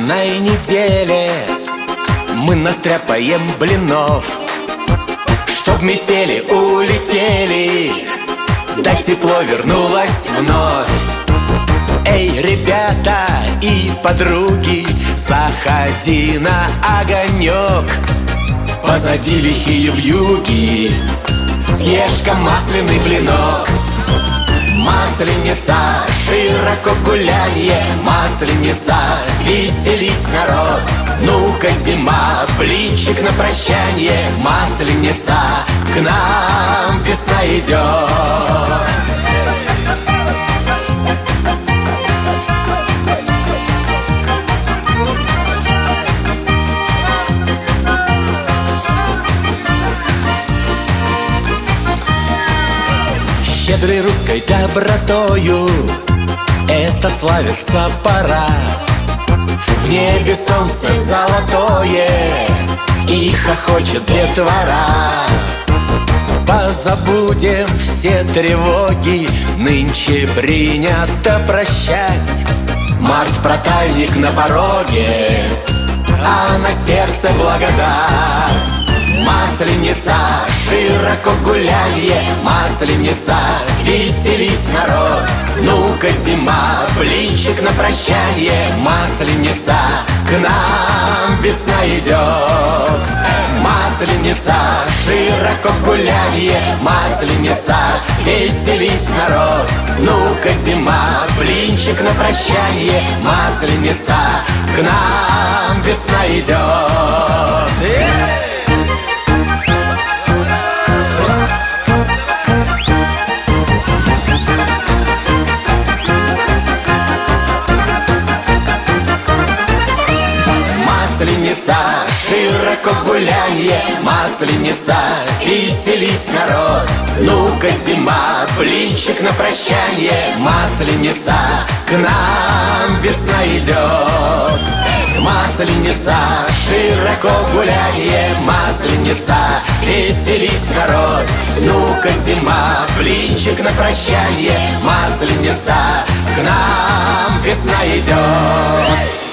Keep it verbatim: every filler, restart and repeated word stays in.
длинной неделе мы настряпаем блинов, чтоб метели улетели, да тепло вернулось вновь. Эй, ребята и подруги, заходи на огонек. Позади лихие вьюги, съешь-ка масляный блинок. Масленица, широко гулянье, масленица, веселись, народ. Ну-ка, зима, блинчик на прощанье, масленица, к нам весна идет. Щедрой русской добротою это славится пора. В небе солнце золотое и хохочет детвора. Позабудем все тревоги, нынче принято прощать. Март-протальник на пороге, а на сердце благодать. Масленица, широко гулянье, масленица, веселись, народ. Ну-ка, зима, блинчик на прощанье, масленица, к нам весна идет. Масленица, широко гулянье, масленица, веселись, народ. Ну-ка, зима, блинчик на прощанье, масленица, к нам весна идет. Масленица, широко гулянье, масленица, веселись, народ. Ну-ка, зима, блинчик на прощанье, масленица, к нам весна идет. Масленица, широко гулянье, масленица, веселись, народ. Ну-ка, зима, блинчик на прощанье, масленица, к нам весна идет.